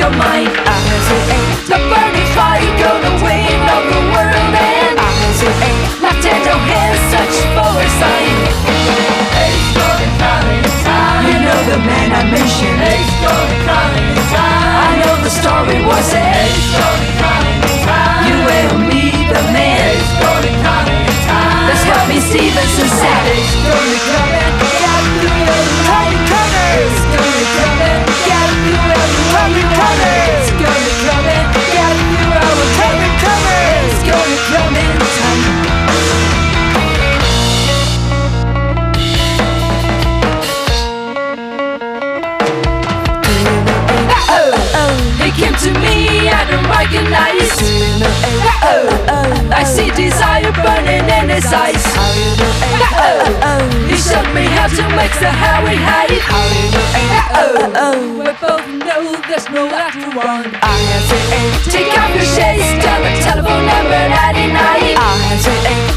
your mind. The burning fire gonna win all the world, and left hand on hand, search for a sign. You know the man I mentioned. I know the story was it. You and me, the man. Let's help me Stevenson said it. Came to me, I don't recognize. I see desire burning in his eyes. He showed me how to make the highway hide. We both know there's no after one. Take off your shades, dial the telephone number 99.